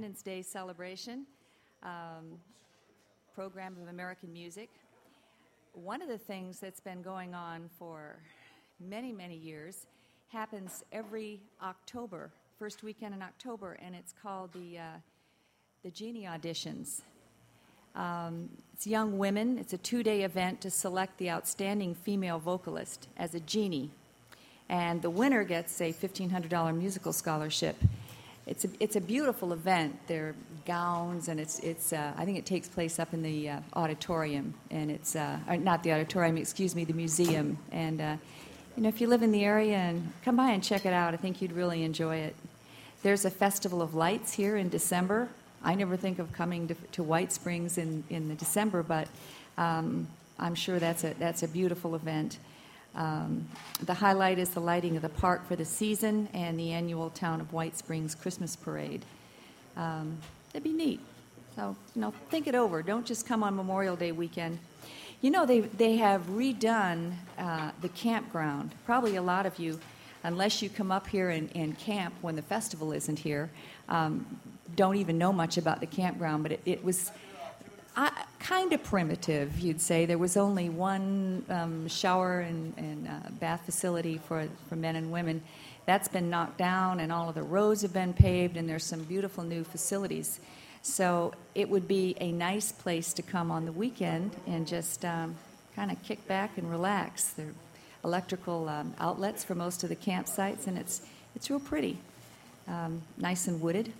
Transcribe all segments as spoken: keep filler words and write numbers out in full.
Independence Day celebration, um, program of American music. One of the things that's been going on for many, many years happens every October, first weekend in October, and it's called the uh, the Genie Auditions. Um, it's young women. It's a two-day event to select the outstanding female vocalist as a genie, and the winner gets a fifteen hundred dollars musical scholarship. It's a, it's a beautiful event. There are gowns, and it's it's. Uh, I think it takes place up in the uh, auditorium, and it's uh, or not the auditorium. Excuse me, the museum. And uh, you know, if you live in the area, and come by and check it out, I think you'd really enjoy it. There's a festival of lights here in December. I never think of coming to, to White Springs in in the December, but um, I'm sure that's a that's a beautiful event. Um, the highlight is the lighting of the park for the season and the annual Town of White Springs Christmas Parade. Um, it'd be neat. So, you know, think it over. Don't just come on Memorial Day weekend. You know, they they have redone uh, the campground. Probably a lot of you, unless you come up here and, and camp when the festival isn't here, um, don't even know much about the campground. But it, it was Uh, kind of primitive, you'd say. There was only one um, shower and, and uh, bath facility for, for men and women. That's been knocked down, and all of the roads have been paved, and there's some beautiful new facilities. So it would be a nice place to come on the weekend and just um, kind of kick back and relax. There are electrical um, outlets for most of the campsites, and it's, it's real pretty, um, nice and wooded.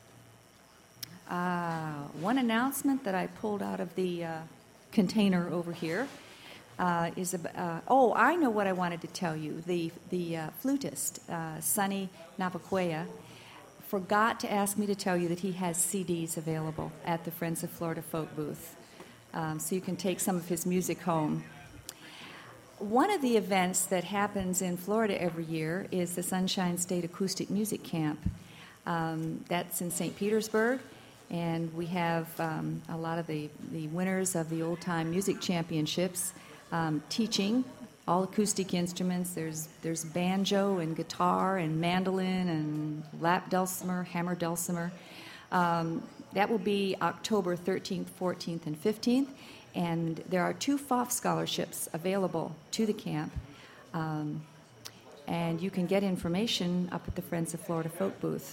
Uh, one announcement that I pulled out of the uh, container over here uh, is, ab- uh, oh, I know what I wanted to tell you. The the uh, flutist, uh, Sonny Navaquea, forgot to ask me to tell you that he has C Ds available at the Friends of Florida Folk booth. Um, so you can take some of his music home. One of the events that happens in Florida every year is the Sunshine State Acoustic Music Camp. Um, that's in Saint Petersburg. And we have um, a lot of the, the winners of the old-time music championships um, teaching all acoustic instruments. There's there's banjo and guitar and mandolin and lap dulcimer, hammer dulcimer. Um, that will be October thirteenth, fourteenth, and fifteenth. And there are two F O F scholarships available to the camp. Um, and you can get information up at the Friends of Florida Folk booth.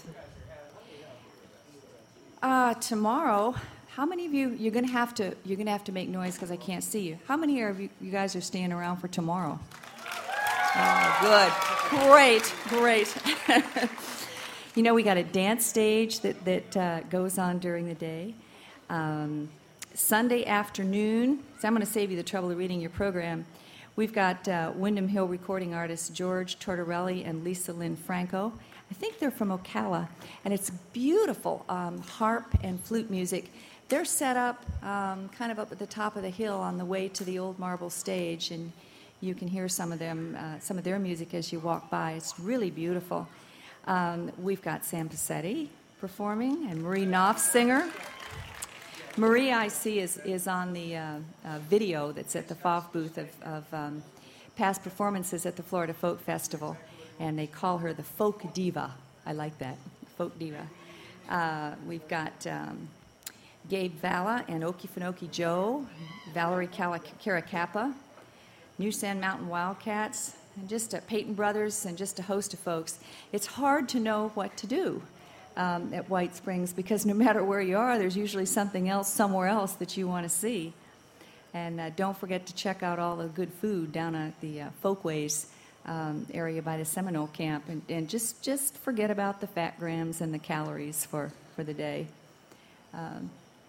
Uh, tomorrow, how many of you, you're going to have to, you're going to have to make noise because I can't see you. How many of you, you guys are staying around for tomorrow? Oh, good. Great, great. You know, we got a dance stage that, that uh, goes on during the day. Um, Sunday afternoon, so I'm going to save you the trouble of reading your program. We've got uh, Windham Hill recording artists George Tortorelli and Lisa Lynn Franco. I think they're from Ocala, and it's beautiful um, harp and flute music. They're set up um, kind of up at the top of the hill on the way to the old marble stage, and you can hear some of them, uh, some of their music as you walk by. It's really beautiful. Um, we've got Sam Passetti performing, and Marie Knopf, singer. Marie, I see, is, is on the uh, uh, video that's at the F O F booth of, of um, past performances at the Florida Folk Festival. And they call her the Folk Diva. I like that, Folk Diva. Uh, we've got um, Gabe Valla and Okefenokee Joe, Valerie Caracappa, New Sand Mountain Wildcats, and just uh, Peyton Brothers, and just a host of folks. It's hard to know what to do um, at White Springs because no matter where you are, there's usually something else somewhere else that you want to see. And uh, don't forget to check out all the good food down at the uh, Folkways Um, area by the Seminole camp, and, and just, just forget about the fat grams and the calories for, for the day. Um,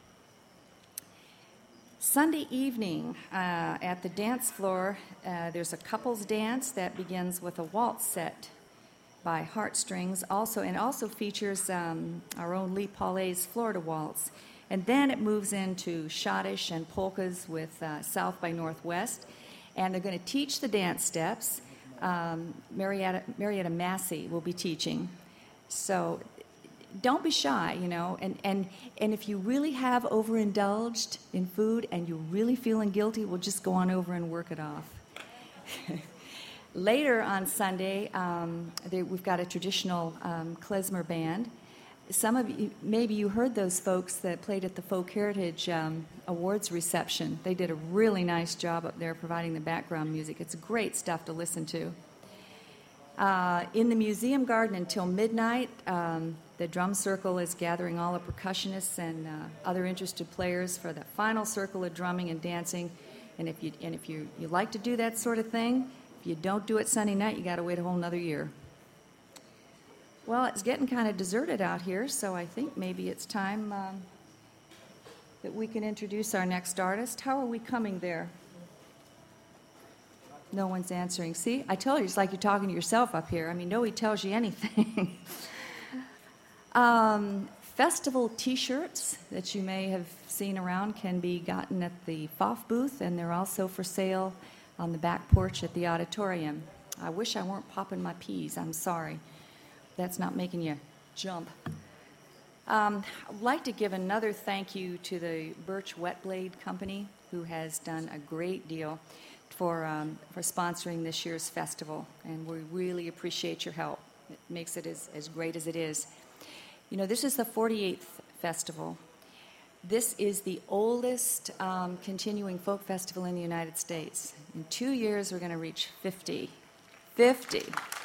Sunday evening uh, at the dance floor, uh, there's a couples dance that begins with a waltz set by Heartstrings, also, and also features um, our own Lee Paulet's Florida Waltz. And then it moves into schottish and polkas with uh, South by Northwest, and they're going to teach the dance steps. Um, Marietta, Marietta Massey will be teaching. So don't be shy, you know, and, and, and if you really have overindulged in food and you're really feeling guilty, well, just go on over and work it off. Later on Sunday, um, they, we've got a traditional um, klezmer band, some of you, maybe you heard those folks that played at the Folk Heritage um, Awards reception. They did a really nice job up there providing the background music. It's great stuff to listen to. Uh, in the museum garden until midnight, um, the drum circle is gathering all the percussionists and uh, other interested players for the final circle of drumming and dancing. And if you and if you, you like to do that sort of thing, if you don't do it Sunday night, you got to wait a whole nother year. Well, it's getting kind of deserted out here, so I think maybe it's time um, that we can introduce our next artist. How are we coming there? No one's answering. See, I tell you, it's like you're talking to yourself up here. I mean, nobody tells you anything. um, festival T-shirts that you may have seen around can be gotten at the F O F booth, and they're also for sale on the back porch at the auditorium. I wish I weren't popping my peas. I'm sorry. That's not making you jump. Um, I'd like to give another thank you to the Birch Wet Blade Company, who has done a great deal for um, for sponsoring this year's festival, and we really appreciate your help. It makes it as, as great as it is. You know, this is the forty-eighth festival. This is the oldest um, continuing folk festival in the United States. In two years, we're going to reach fifty. fifty.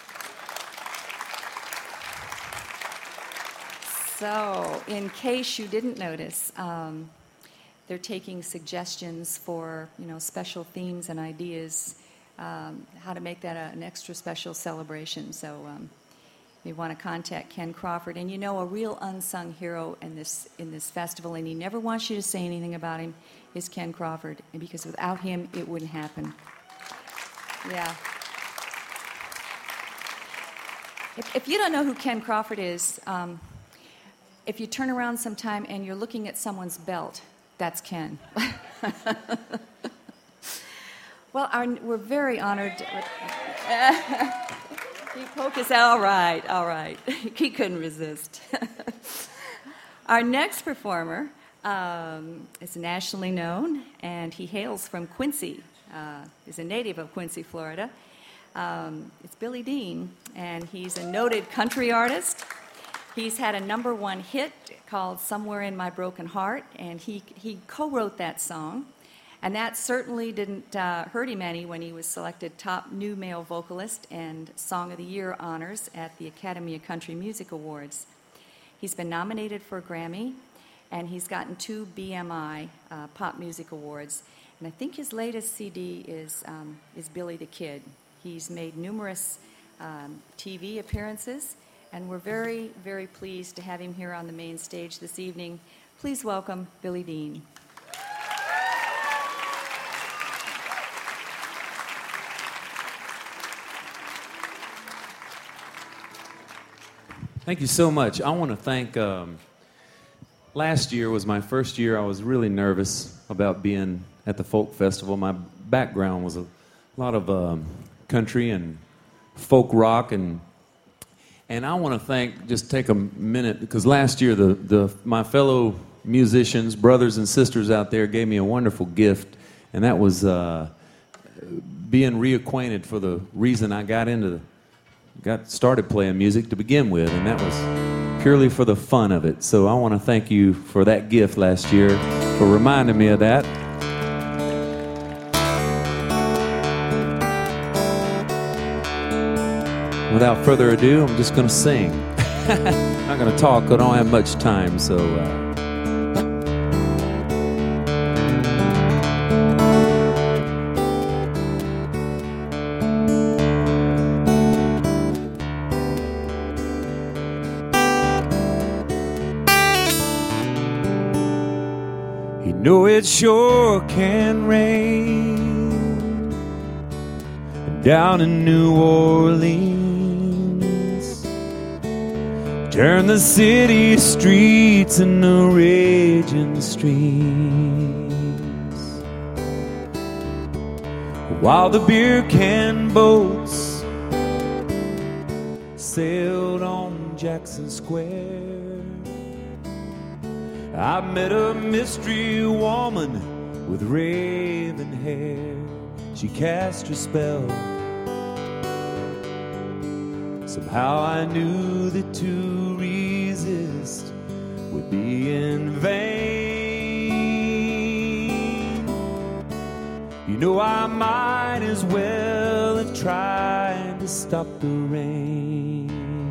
So, in case you didn't notice, um, they're taking suggestions for, you know, special themes and ideas, um, how to make that a, an extra special celebration. So, um, you want to contact Ken Crawford, and you know, a real unsung hero in this in this festival, and he never wants you to say anything about him, is Ken Crawford, and because without him, it wouldn't happen. Yeah. If, if you don't know who Ken Crawford is, um, if you turn around sometime and you're looking at someone's belt, that's Ken. Well, our, we're very honored. He poked us out. All right, all right. He couldn't resist. Our next performer um, is nationally known, and he hails from Quincy. Uh, he's a native of Quincy, Florida. Um, it's Billy Dean, and he's a noted country artist. He's had a number one hit called Somewhere in My Broken Heart, and he, he co-wrote that song. And that certainly didn't uh, hurt him any when he was selected top new male vocalist and Song of the Year honors at the Academy of Country Music Awards. He's been nominated for a Grammy, and he's gotten two B M I uh, Pop Music Awards. And I think his latest C D is, um, is Billy the Kid. He's made numerous um, T V appearances, and we're very, very pleased to have him here on the main stage this evening. Please welcome Billy Dean. Thank you so much. I want to thank, um, last year was my first year. I was really nervous about being at the folk festival. My background was a lot of um, country and folk rock, and and I want to thank, just take a minute, because last year the, the my fellow musicians, brothers and sisters out there gave me a wonderful gift, and that was uh, being reacquainted for the reason I got into the got started playing music to begin with, and that was purely for the fun of it. So I want to thank you for that gift last year, for reminding me of that. Without further ado, I'm just going to sing. I'm not going to talk, I don't have much time, so... Uh, know it sure can rain down in New Orleans, turn the city streets into raging streams, while the beer can boats sailed on Jackson Square. I met a mystery woman with raven hair. She cast her spell. Somehow I knew that to resist would be in vain. You know I might as well have tried to stop the rain.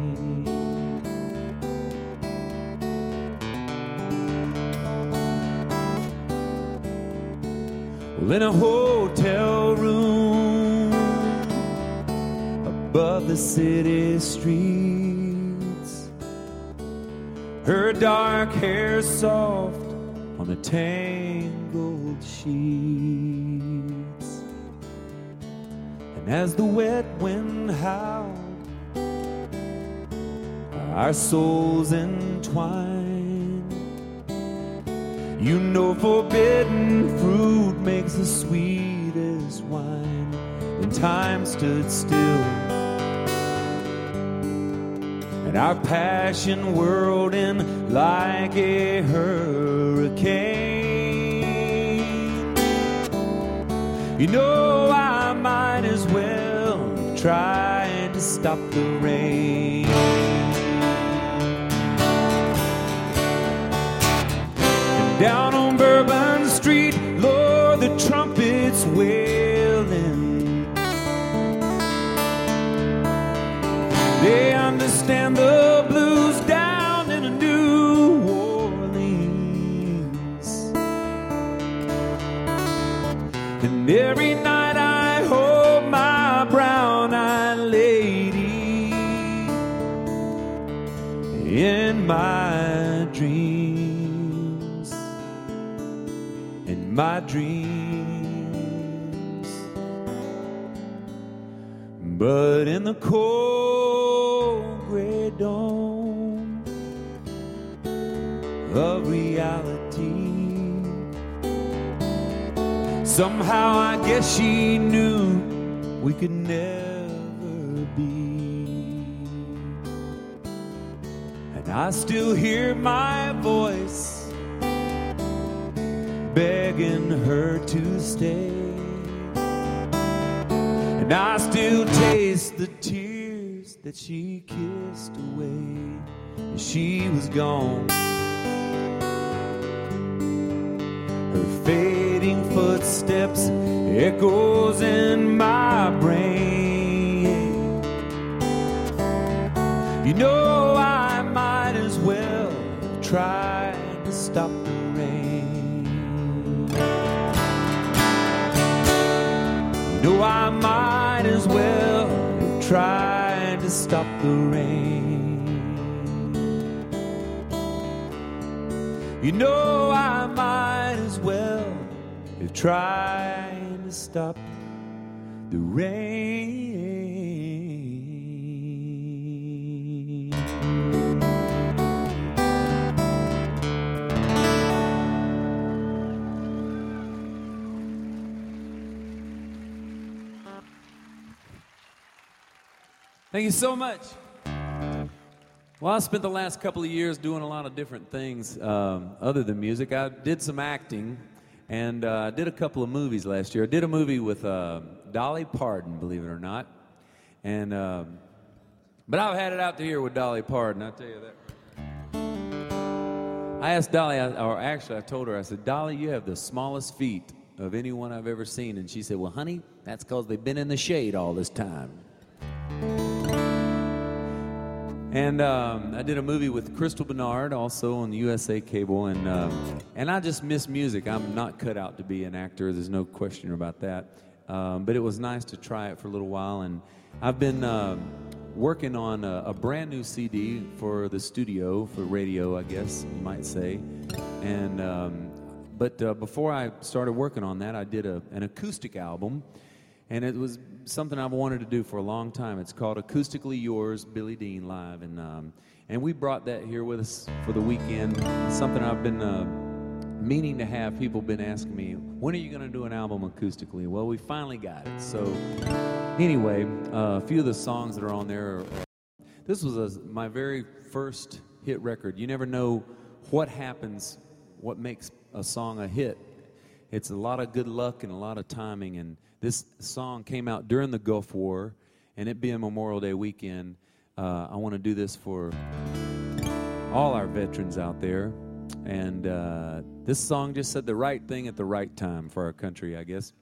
Well, in a hotel room above the city streets, her dark hair soft on the tangled sheets. And as the wet wind howled, our souls entwined. You know forbidden fruit makes the sweetest wine. And time stood still, and our passion whirled in like a hurricane. You know I might as well have tried to stop the rain. Down on Bourbon Street, Lord, the trumpets wailing. They understand the blues down in New Orleans. And every night I hold my brown-eyed lady in my dreams. My dreams, but in the cold gray dawn of reality, somehow I guess she knew we could never be. And I still hear my voice begging her to stay, and I still taste the tears that she kissed away as she was gone. Her fading footsteps echoes in my brain. You know I might as well try to stop the rain. No, I might as well have tried to stop the rain. You know, I might as well have tried to stop the rain. Thank you so much. Well, I spent the last couple of years doing a lot of different things um, other than music. I did some acting, and uh, I did a couple of movies last year. I did a movie with uh, Dolly Parton, believe it or not. And uh, but I've had it out to here with Dolly Parton, I'll tell you that. I asked Dolly, or actually I told her, I said, Dolly, you have the smallest feet of anyone I've ever seen. And she said, well, honey, that's because they've been in the shade all this time. And um, I did a movie with Crystal Bernard, also on the U S A Cable, and uh, and I just miss music. I'm not cut out to be an actor. There's no question about that. Um, but it was nice to try it for a little while, and I've been uh, working on a, a brand new C D for the studio, for radio, I guess you might say. And um, but uh, before I started working on that, I did a, an acoustic album. And it was something I've wanted to do for a long time. It's called Acoustically Yours, Billy Dean Live. And um, and we brought that here with us for the weekend. It's something I've been uh, meaning to have. People have been asking me, when are you going to do an album acoustically? Well, we finally got it. So anyway, uh, a few of the songs that are on there. Are, this was a, my very first hit record. You never know what happens, what makes a song a hit. It's a lot of good luck and a lot of timing. And this song came out during the Gulf War, and it being Memorial Day weekend, uh, I want to do this for all our veterans out there. And uh, this song just said the right thing at the right time for our country, I guess.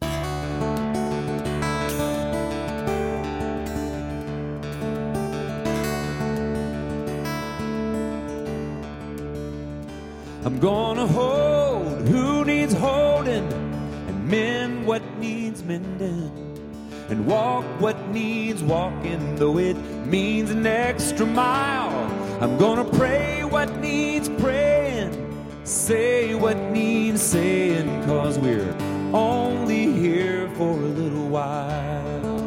I'm gonna hold who needs holding and mend what needs mending and walk what needs walking, though it means an extra mile. I'm gonna pray what needs praying, say what needs saying, 'cause we're only here for a little while.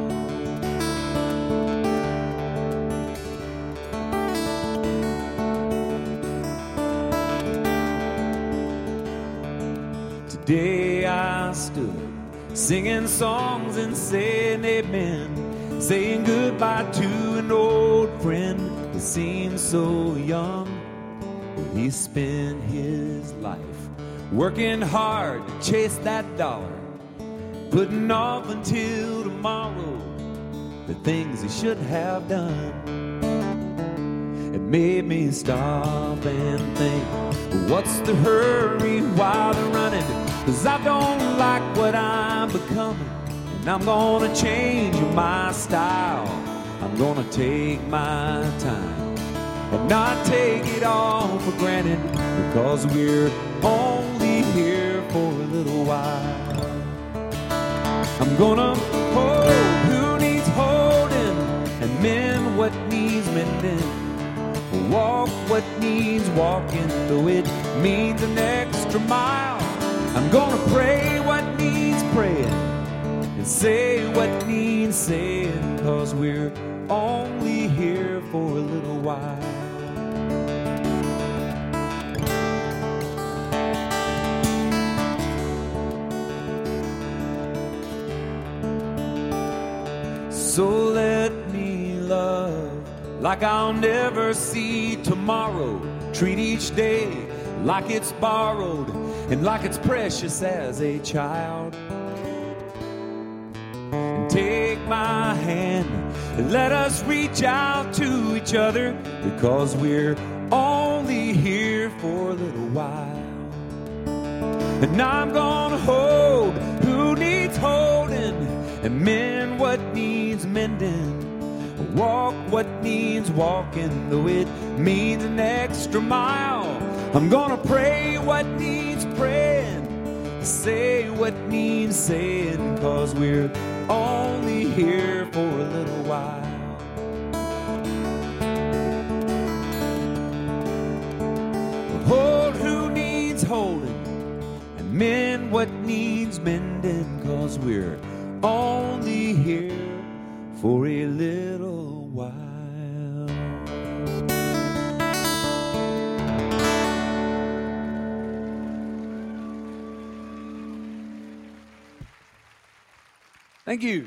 Today I stood singing songs and saying amen, saying goodbye to an old friend who seemed so young. But he spent his life working hard to chase that dollar, putting off until tomorrow the things he should have done. It made me stop and think, what's the hurry while they're running? 'Cause I don't like what I'm becoming, and I'm gonna change my style. I'm gonna take my time and not take it all for granted, because we're only here for a little while. I'm gonna hold who needs holding and mend what needs mending, walk what needs walking, though it means an extra mile. I'm gonna pray what needs praying and say what needs saying, 'cause we're only here for a little while. So let me love like I'll never see tomorrow. Treat each day like it's borrowed and like it's precious as a child. And take my hand and let us reach out to each other, because we're only here for a little while. And I'm gonna hold who needs holding and mend what needs mending, walk what needs walking, though it means an extra mile. I'm gonna pray what needs praying, say what needs saying, 'cause we're only here for a little while. Hold who needs holding and mend what needs mending, 'cause we're only here for a little while. Thank you.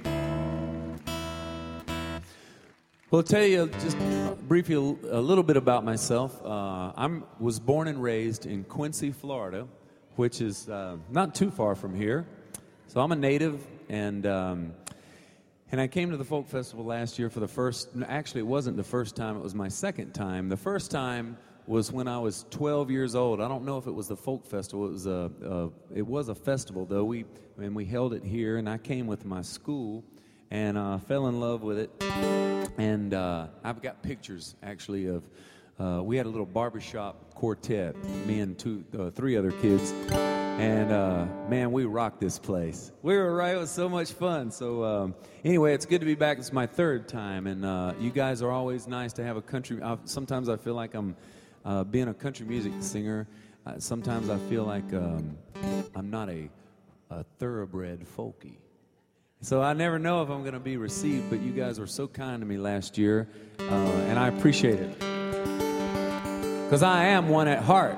Well, I'll tell you just briefly a little bit about myself. Uh, I was born and raised in Quincy, Florida, which is uh, not too far from here. So I'm a native, and um, and I came to the Folk Festival last year for the first, actually it wasn't the first time, it was my second time. The first time was when I was twelve years old. I don't know if it was the Folk Festival. It was a, a it was a festival, though. We and we held it here, and I came with my school and uh, fell in love with it. And uh, I've got pictures actually of uh, we had a little barbershop quartet, me and two, uh, three other kids, and uh, man, we rocked this place. We were right; it was so much fun. So um, anyway, it's good to be back. It's my third time, and uh, you guys are always nice to have a country. I, sometimes I feel like I'm. Uh, being a country music singer, uh, sometimes I feel like um, I'm not a, a thoroughbred folkie. So I never know if I'm going to be received, but you guys were so kind to me last year, uh, and I appreciate it. Because I am one at heart.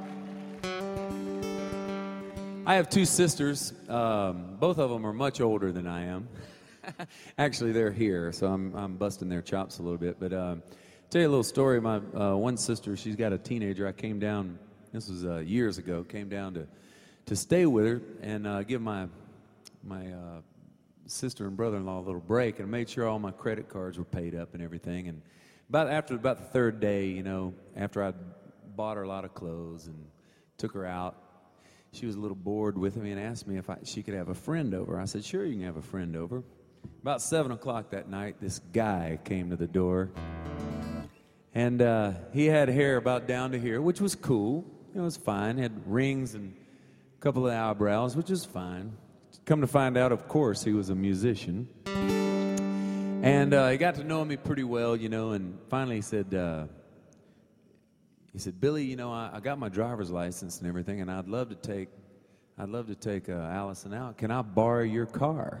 I have two sisters. Um, both of them are much older than I am. Actually, they're here, so I'm, I'm busting their chops a little bit, but... Uh, tell you a little story. My uh, one sister, she's got a teenager. I came down, this was uh, years ago, came down to to stay with her and uh, give my my uh, sister and brother-in-law a little break, and made sure all my credit cards were paid up and everything. And about after about the third day, you know, after I'd bought her a lot of clothes and took her out. She was a little bored with me and asked me if I, she could have a friend over. I said, sure, you can have a friend over. About seven o'clock that night, this guy came to the door. And uh, he had hair about down to here, which was cool. It was fine. He had rings and a couple of eyebrows, which is fine. Come to find out, of course, he was a musician. And uh, he got to know me pretty well, you know, and finally he said, uh, he said, Billy, you know, I, I got my driver's license and everything, and I'd love to take, I'd love to take uh, Allison out. Can I borrow your car?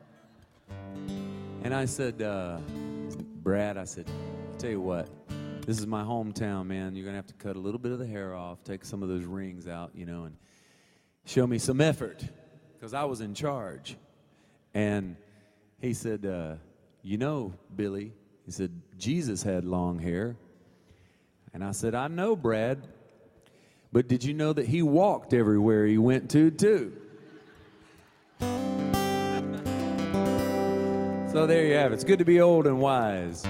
And I said, uh, Brad, I said, I'll tell you what, this is my hometown, man. You're going to have to cut a little bit of the hair off, take some of those rings out, you know, and show me some effort, because I was in charge. And he said, uh, you know, Billy, he said, Jesus had long hair. And I said, I know, Brad, but did you know that he walked everywhere he went to, too? So there you have it. It's good to be old and wise.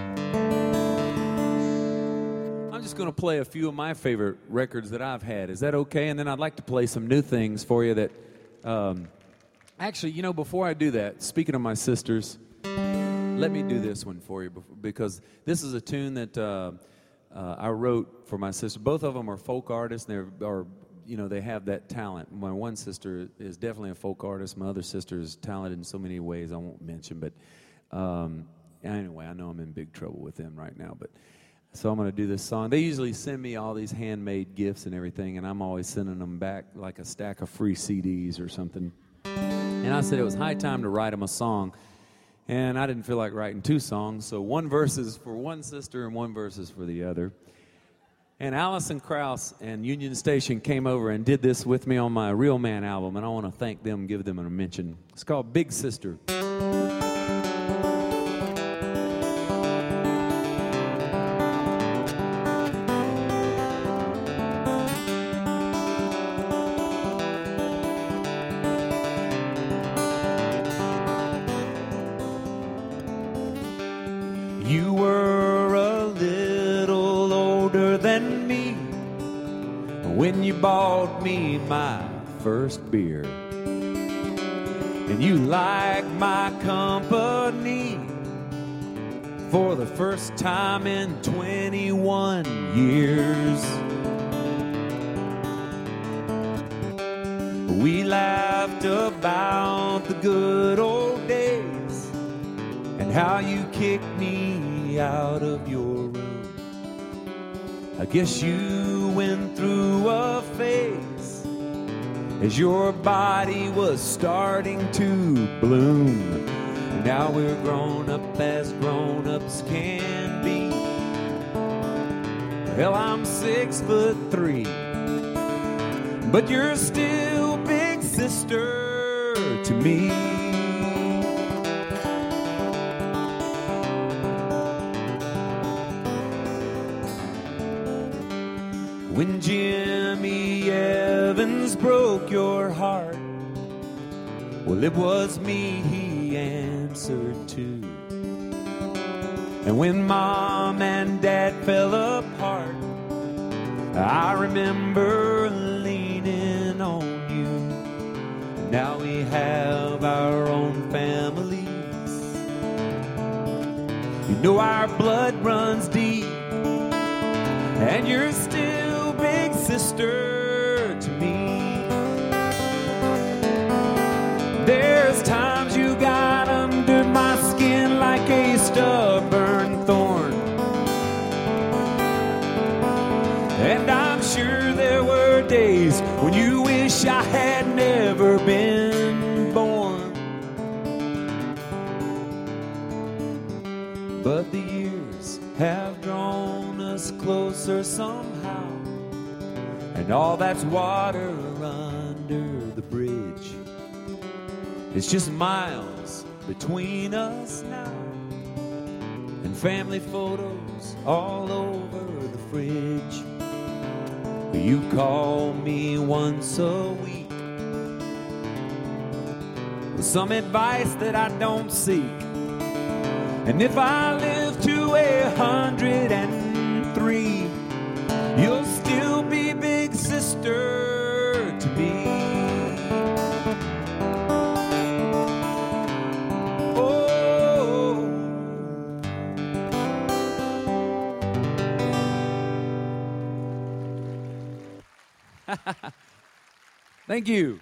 I'm just going to play a few of my favorite records that I've had. Is that okay? And then I'd like to play some new things for you that... Um, actually, you know, before I do that, speaking of my sisters, let me do this one for you, because this is a tune that... Uh, Uh, I wrote for my sister. Both of them are folk artists. They're, are, you know, they have that talent. My one sister is definitely a folk artist. My other sister is talented in so many ways I won't mention. But um, anyway, I know I'm in big trouble with them right now. But so I'm going to do this song. They usually send me all these handmade gifts and everything, and I'm always sending them back like a stack of free C Ds or something. And I said it was high time to write them a song. And I didn't feel like writing two songs, so one verse is for one sister and one verse is for the other. And Alison Krauss and Union Station came over and did this with me on my Real Man album, and I want to thank them, give them a mention. It's called Big Sister. You were a little older than me when you bought me my first beer. And you liked my company for the first time in twenty-one years. We laughed about the good old days and how you kicked me out of your room. I guess you went through a phase as your body was starting to bloom. Now we're grown up as grown-ups can be. Hell, I'm six foot three, but you're still big sister to me. When Jimmy Evans broke your heart, well, it was me he answered to. And when Mom and Dad fell apart, I remember leaning on you. Now we have our own families. You know our blood runs deep, and you're still big sister to me. There's times you got under my skin like a stubborn thorn, and I'm sure there were days when you wish I had never been born. But the years have drawn us closer somehow, and all that's water under the bridge. It's just miles between us now, and family photos all over the fridge. You call me once a week with some advice that I don't seek. And if I live to a hundred and three, you'll still be big sister to me. Oh, thank you.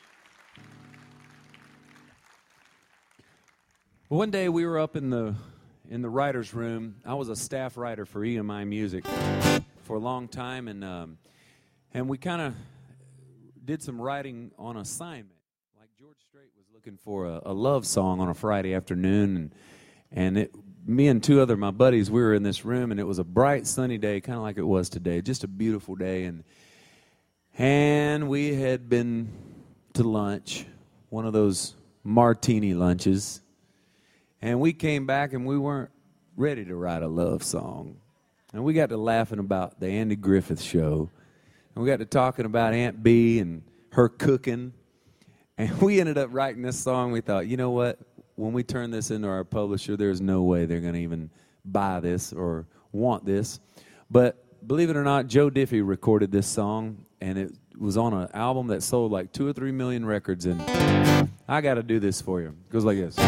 One day we were up in the in the writer's room. I was a staff writer for E M I Music for a long time, and um, and we kind of did some writing on assignment. Like George Strait was looking for a, a love song on a Friday afternoon, and and it, me and two other my buddies, we were in this room, and it was a bright sunny day, kind of like it was today, just a beautiful day, and and we had been to lunch, one of those martini lunches. And we came back and we weren't ready to write a love song. And we got to laughing about the Andy Griffith Show. And we got to talking about Aunt Bee and her cooking. And we ended up writing this song. We thought, you know what? When we turn this into our publisher, there's no way they're going to even buy this or want this. But believe it or not, Joe Diffie recorded this song. And it was on an album that sold like two or three million records. And I got to do this for you. It goes like this.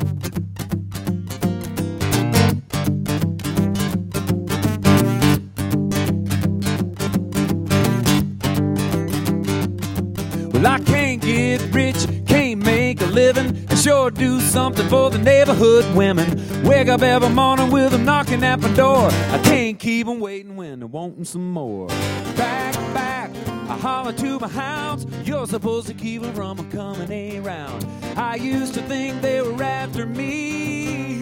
Well, I can't get rich, can't make a living, I sure do something for the neighborhood women. Wake up every morning with them knocking at my door. I can't keep them waiting when they're wanting some more. Back, back, I holler to my hounds. You're supposed to keep them from coming around. I used to think they were after me.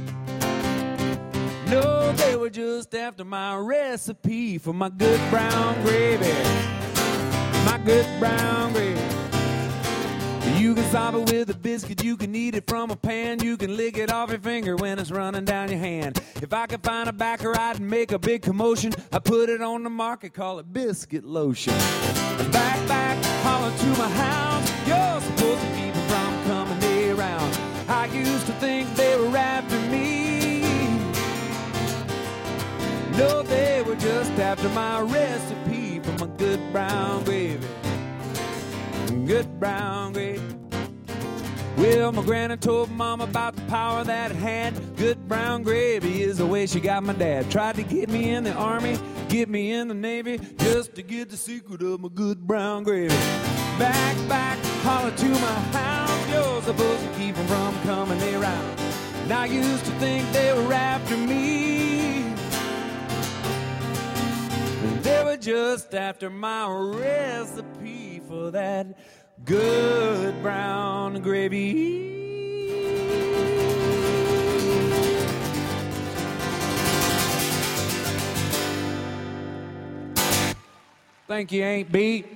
No, they were just after my recipe for my good brown gravy. My good brown gravy. You can solve it with a biscuit, you can eat it from a pan, you can lick it off your finger when it's running down your hand. If I could find a backer, I'd make a big commotion. I put it on the market, call it biscuit lotion. Back, back, holler to my hounds. You're supposed to keep them from coming around. I used to think they were after me. No, they were just after my recipe for my good brown gravy. Good brown gravy. Well, my granny told mom about the power that it had. Good brown gravy is the way she got my dad. Tried to get me in the army, get me in the Navy, just to get the secret of my good brown gravy. Back, back, holler to my hounds. You're supposed to keep them from coming around. And I used to think they were after me. And they were just after my recipe for that good brown gravy. Thank you, Aunt Bee.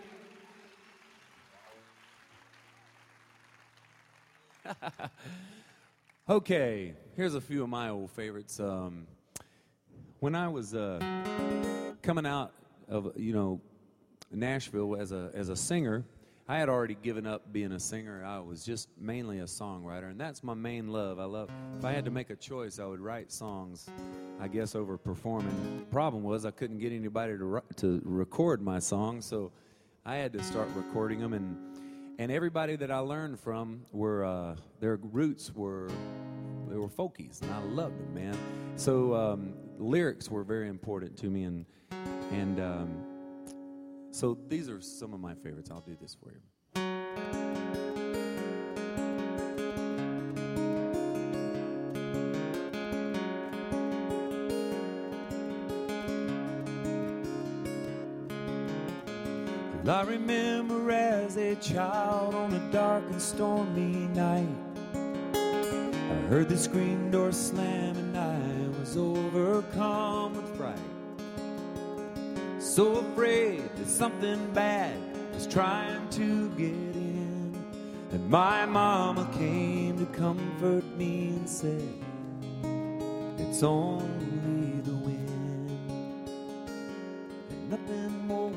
Okay, here's a few of my old favorites. Um, when I was uh, coming out of, you know, Nashville as a as a singer, I had already given up being a singer. I was just mainly a songwriter, and that's my main love. I love, if I had to make a choice, I would write songs, I guess, over performing. The problem was I couldn't get anybody to to record my songs, so I had to start recording them, and and everybody that I learned from were, uh, their roots were, they were folkies, and I loved them, man. So um, lyrics were very important to me, and and um, so these are some of my favorites. I'll do this for you. Well, I remember as a child on a dark and stormy night, I heard the screen door slam and I was overcome with fright. So afraid that something bad was trying to get in. And my mama came to comfort me and said, it's only the wind and nothing more.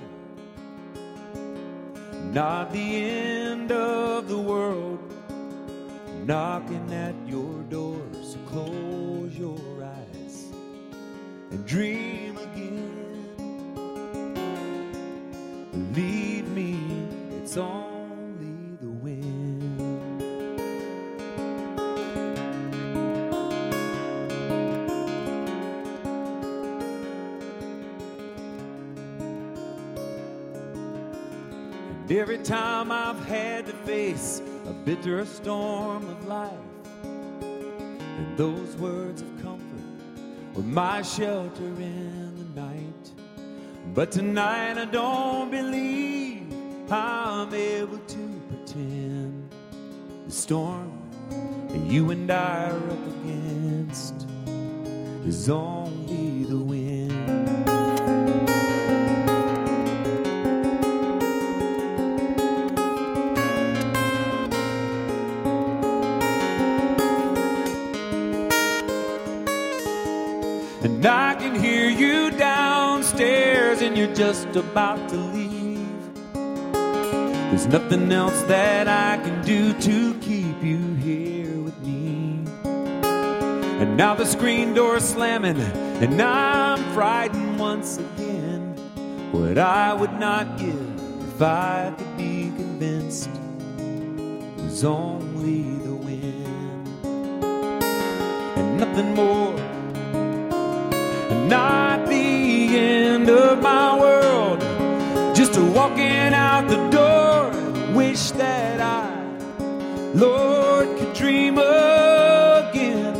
Not the end of the world knocking at your door. So close your eyes and dream again. Believe me, it's only the wind. And every time I've had to face a bitter storm of life, and those words of comfort were my shelter in the night. But tonight I don't believe I'm able to pretend the storm that you and I are up against is only the wind. And I can hear you downstairs and you're just about to leave. There's nothing else that I can do to keep you here with me. And now the screen door's slamming and I'm frightened once again. What I would not give if I could be convinced was only the wind and nothing more. Not the end of my world, just a walking out the door. Wish that I, Lord, could dream again,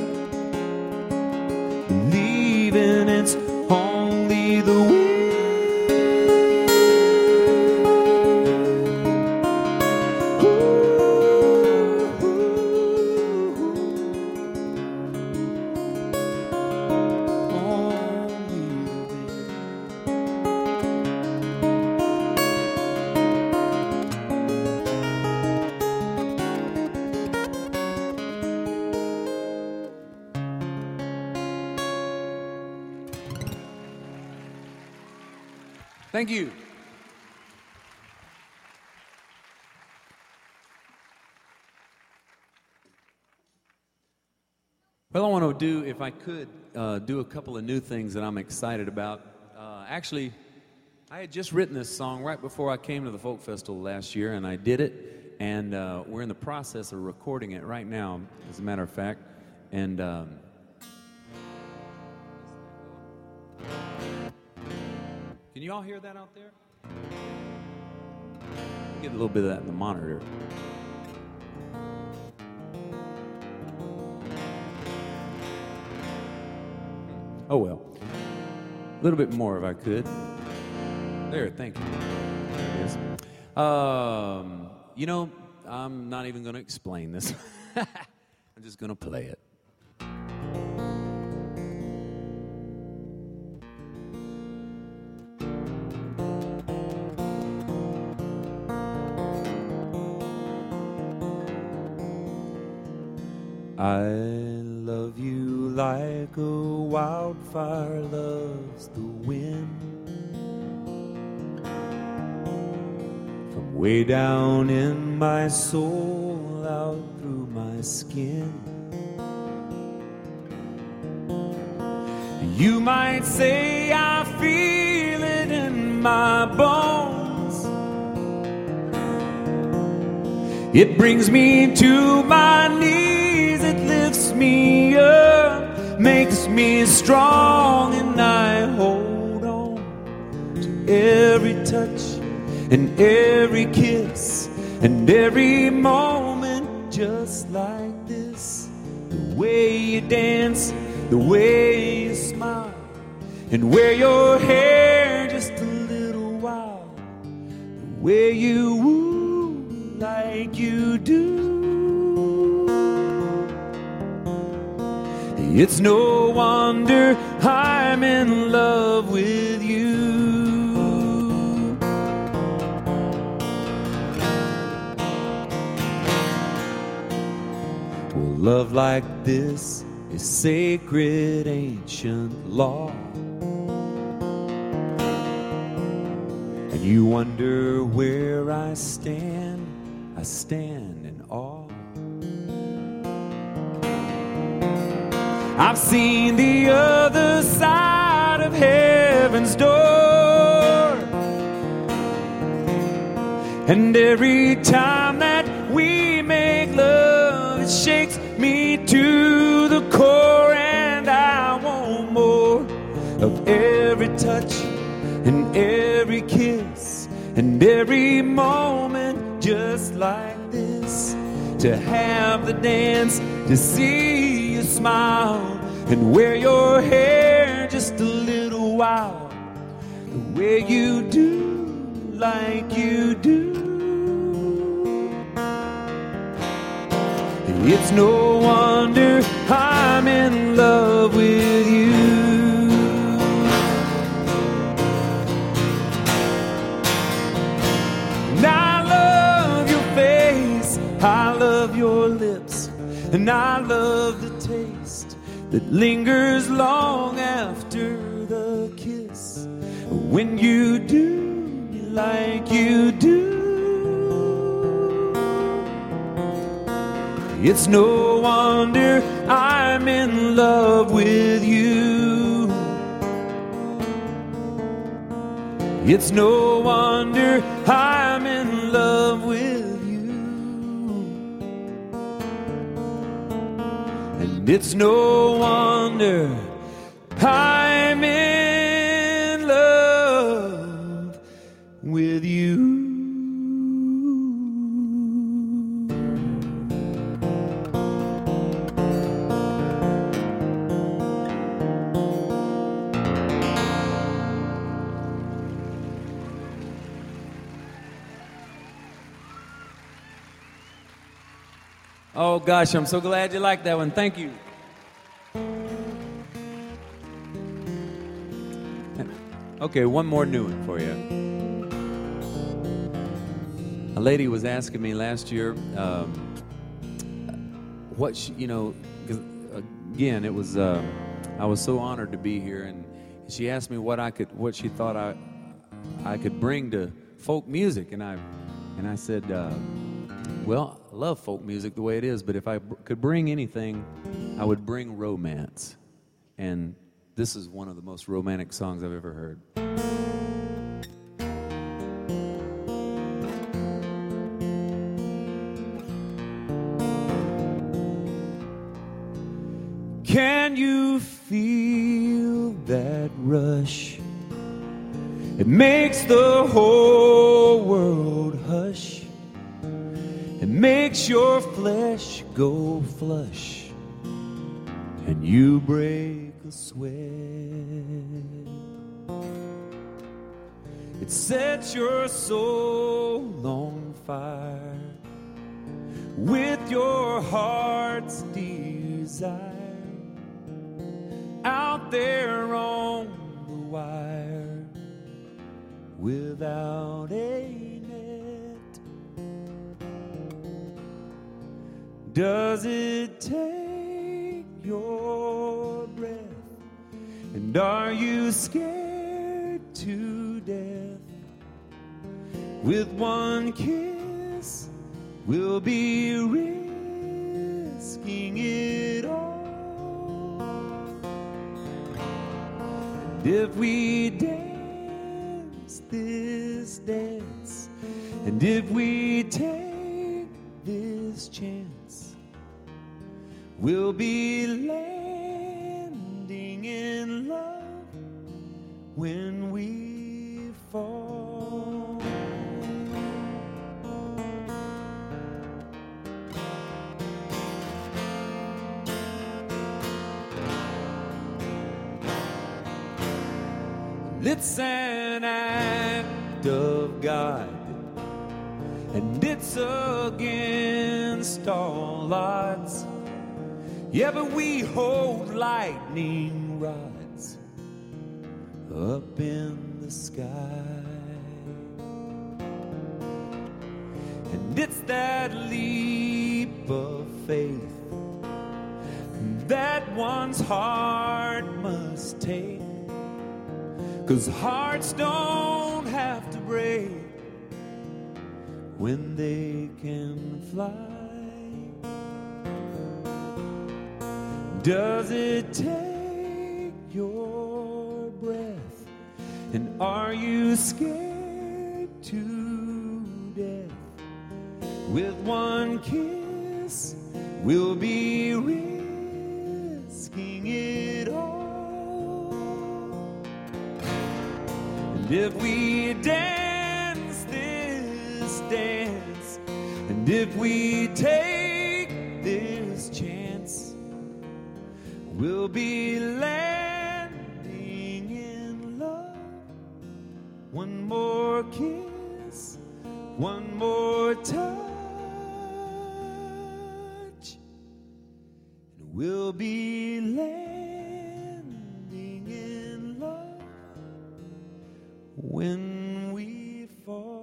believing it's only the wind. Thank you. Well, I want to do, if I could, uh, do a couple of new things that I'm excited about. Uh, actually, I had just written this song right before I came to the Folk Festival last year, and I did it, and uh, we're in the process of recording it right now, as a matter of fact. And um, can you all hear that out there? Get a little bit of that in the monitor. Oh well. A little bit more if I could. There, thank you. There it is. Um, you know, I'm not even going to explain this. I'm just going to play it. I love you like a wildfire loves the wind. From way down in my soul out through my skin. You might say I feel it in my bones. It brings me to my knees, it lifts me up, makes me strong, and I hold on to every touch and every kiss and every moment just like this. The way you dance, the way you smile, and wear your hair just a little while, the way you woo like you do. It's no wonder I'm in love with you. Well, love like this is sacred ancient law. And you wonder where I stand. I stand in awe. I've seen the other side of heaven's door. And every time that we make love, it shakes me to the core. And I want more of every touch and every kiss and every moment just like this. To have the dance, to see you smile and wear your hair just a little while, the way you do, like you do. It's no wonder I'm in love with you. And I love your face, I love your lips, and I love the taste that lingers long after the kiss. When you do me like you do, it's no wonder I'm in love with you. It's no wonder I'm in love with you. And it's no wonder I'm in love with you. Oh gosh, I'm so glad you liked that one. Thank you. Okay, one more new one for you. A lady was asking me last year, um, what she, you know, 'cause, again, it was, uh, I was so honored to be here, and she asked me what I could, what she thought I, I could bring to folk music, and I, and I said, uh, well, I love folk music the way it is, but if I b- could bring anything, I would bring romance. And this is one of the most romantic songs I've ever heard. Can you feel that rush? It makes the whole world hush. It makes your flesh go flush, and you break a sweat. It sets your soul on fire with your heart's desire. Out there on the wire, without a net. Does it take your breath? And are you scared to death? With one kiss, we'll be risking it all. And if we dance this dance, and if we take this chance, we'll be landing in love when we fall. It's an act of God, and it's against all odds. Yeah, but we hold lightning rods up in the sky. And it's that leap of faith that one's heart must take. 'Cause hearts don't have to break when they can fly. Does it take your breath? And are you scared to death? With one kiss, we'll be risking it all. And if we dance this dance, and if we take this chance, we'll be landing in love. One more kiss, one more touch, and we'll be landing in love when we fall.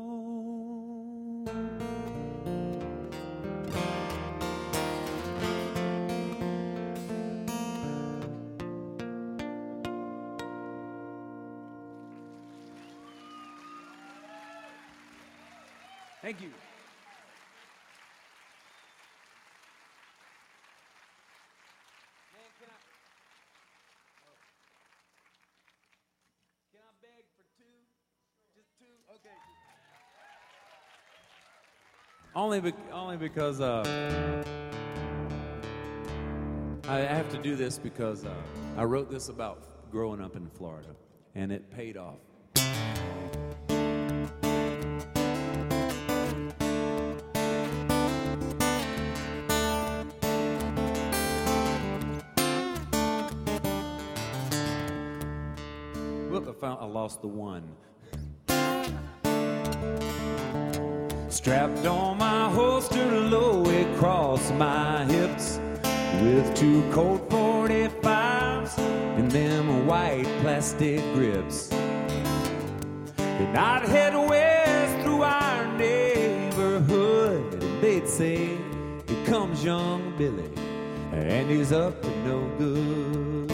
Thank you. Man, can I, can I beg for two? Just two? Okay. Only, be, only because uh, I have to do this because uh, I wrote this about growing up in Florida, and it paid off. Whoop, I found I lost the one. Strapped on my holster low across my hips, with two Colt forty-fives and them white plastic grips. And I'd head west through our neighborhood, and they'd say, here comes young Billy, and he's up to no good.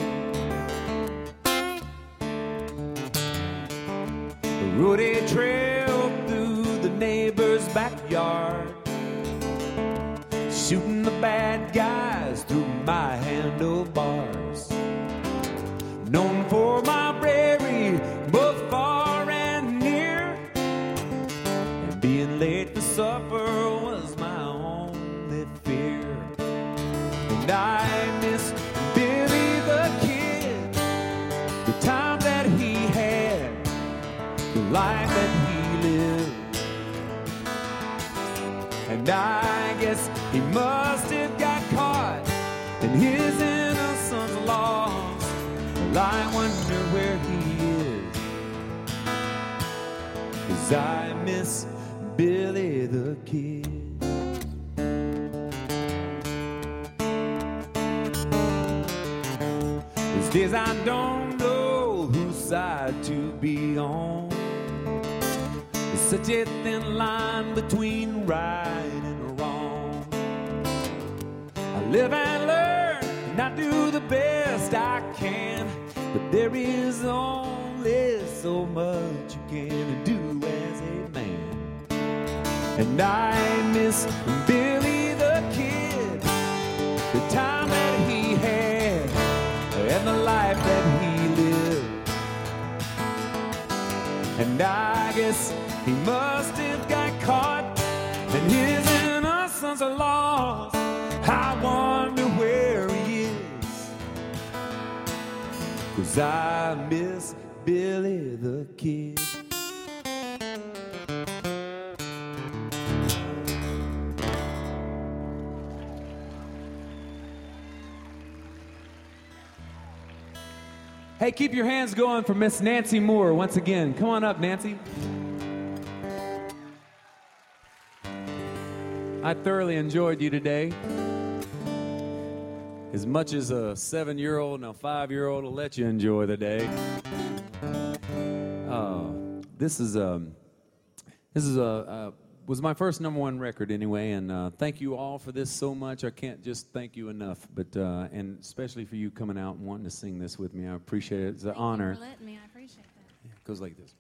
The rooty trail through the neighbor's backyard, shooting the bad guys through my handlebars. Known for my bravery, both far and near, and being late for supper was my only fear. And I miss Billy the Kid, the time that he had, the life that he lived. And I guess he must have got caught and his innocence lost. Well, I wonder where he is, 'cause I miss Billy the Kid. These days I don't know whose side to be on. There's such a thin line between right and wrong. I live and learn, and I do the best I can, but there is only so much you can do as a man. And I miss Billy the Kid, the time that he had, and the life that he lived. And I guess he must have got caught and his innocence lost. I wonder where he is, 'cause I miss Billy the Kid. Hey, keep your hands going for Miss Nancy Moore once again. Come on up, Nancy. I thoroughly enjoyed you today. As much as a seven-year-old and a five-year-old will let you enjoy the day. Uh, this is um, this is a uh, was my first number one record anyway, and uh, thank you all for this so much. I can't just thank you enough, but uh, and especially for you coming out and wanting to sing this with me. I appreciate it. It's an thank honor. You for letting me. I appreciate that. Yeah, it goes like this.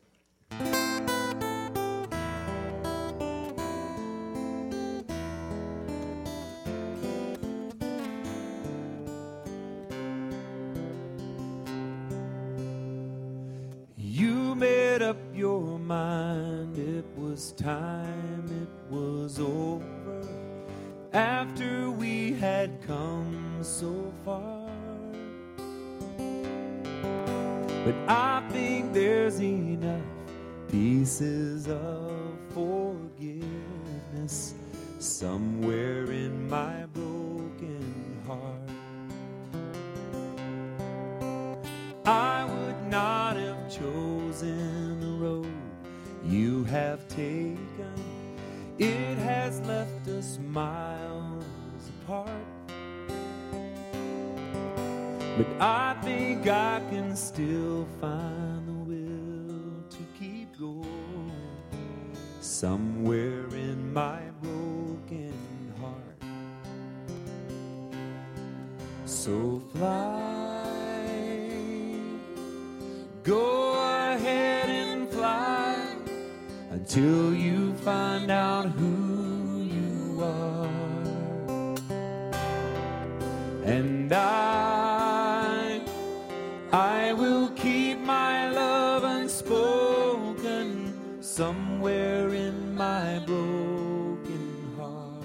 You made up your mind, it was time it was over, after we had come so far. But I think there's enough pieces of forgiveness somewhere in my broken heart. I would not have chosen the road you have taken. It has left us miles apart. But I think I can still find the will to keep going somewhere in my broken heart. So fly, go ahead and fly until you find out who you are. And I, I will keep my love unspoken somewhere in my broken heart.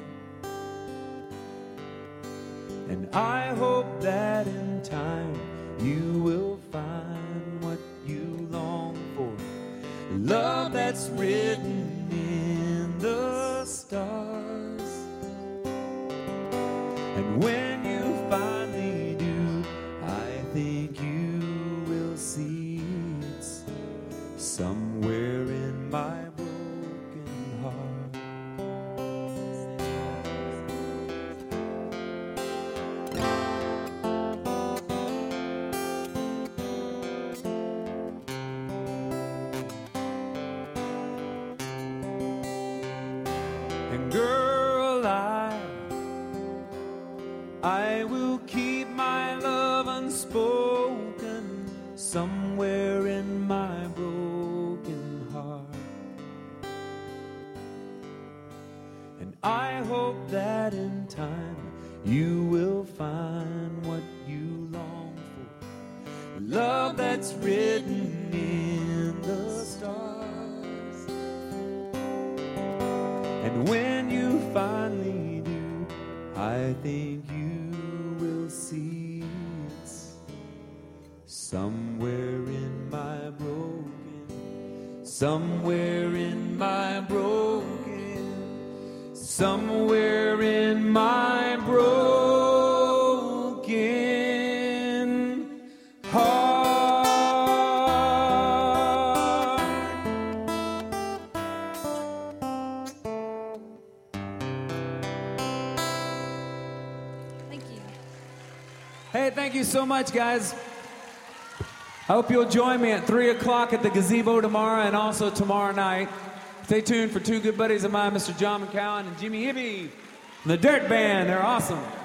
And I hope that in time you will find what you long for, love that's written in the stars. And when you finally do, I think you will see it's somewhere in my broken heart. And girl, I I will keep my love unspoken somewhere in my broken heart. And I hope that in time you will find what you long for, love that's written in the stars. And when you finally do, I think you will see it's somewhere in my broken, somewhere in my broken, somewhere in my broken heart. Hey, thank you so much, guys. I hope you'll join me at three o'clock at the Gazebo tomorrow and also tomorrow night. Stay tuned for two good buddies of mine, Mister John McCowan and Jimmy Hibby, the Dirt Band. They're awesome.